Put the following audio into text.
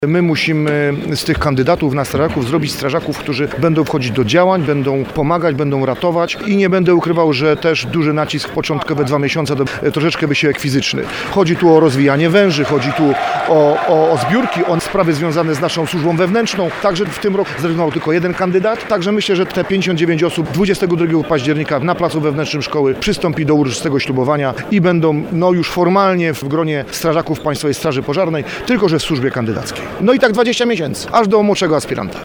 My musimy z tych kandydatów na strażaków zrobić strażaków, którzy będą wchodzić do działań, będą pomagać, będą ratować i nie będę ukrywał, że też duży nacisk początkowe 2 miesiące to troszeczkę wysiłek fizyczny. Chodzi tu o rozwijanie węży, chodzi tu o zbiórki, o sprawy związane z naszą służbą wewnętrzną. Także w tym roku zrezygnował tylko jeden kandydat, także myślę, że te 59 osób 22 października na placu wewnętrznym szkoły przystąpi do uroczystego ślubowania i będą już formalnie w gronie strażaków Państwowej Straży Pożarnej, tylko że w służbie kandydackiej. No i tak 20 miesięcy, aż do młodszego aspiranta.